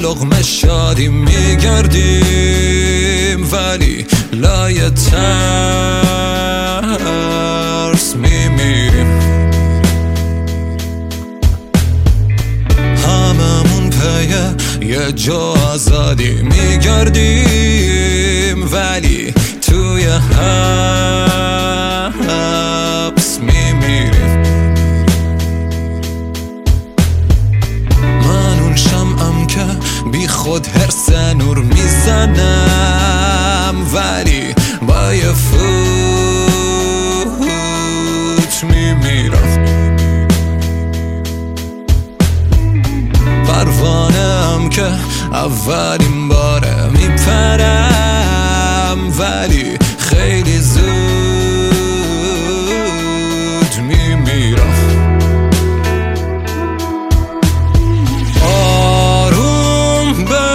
لقمه شادی میگردیم، ولی لای ترس میمیریم. هممون پی یه جا آزادی میگردیم، ولی توی حبس میمیریم. من اون شمعم که بی خود هرس نور میزنم، ولی با یه فوت میمیرم. پروانه‌ام که اولین باره میپرم، ولی خیلی زود میمیرم. آروم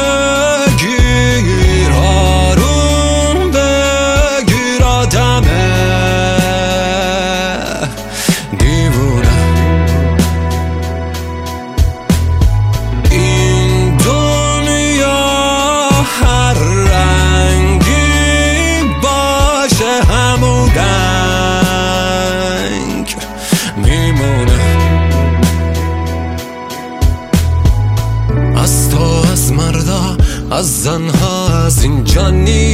بگیر، آروم بگیر آدمه دیوونه. این دنیا هر رنگی باشه همون رنگ میمونه. از تو، از مردا، از زنها، از اینجا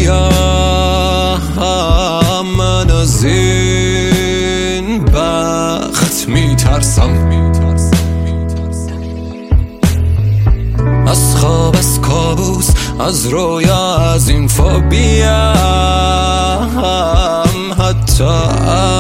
نیام. من از این بخت میترسم، از خواب، از کابوس، از رویا، از این فوبیا، حتی